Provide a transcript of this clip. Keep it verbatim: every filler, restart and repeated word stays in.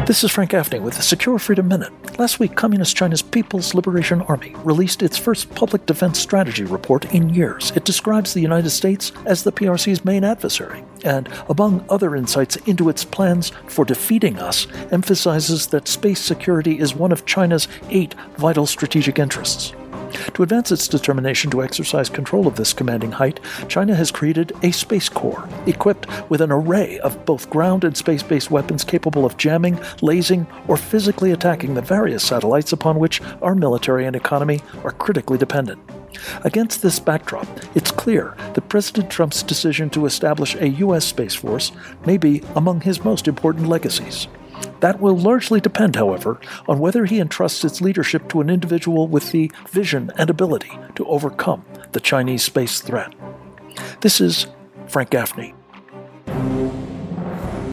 This is Frank Gaffney with the Secure Freedom Minute. Last week, Communist China's People's Liberation Army released its first public defense strategy report in years. It describes the United States as the P R C's main adversary, and, among other insights into its plans for defeating us, emphasizes that space security is one of China's eight vital strategic interests. To advance its determination to exercise control of this commanding height, China has created a Space Corps, equipped with an array of both ground and space-based weapons capable of jamming, lasing, or physically attacking the various satellites upon which our military and economy are critically dependent. Against this backdrop, it's clear that President Trump's decision to establish a U S Space Force may be among his most important legacies. That will largely depend, however, on whether he entrusts its leadership to an individual with the vision and ability to overcome the Chinese space threat. This is Frank Gaffney.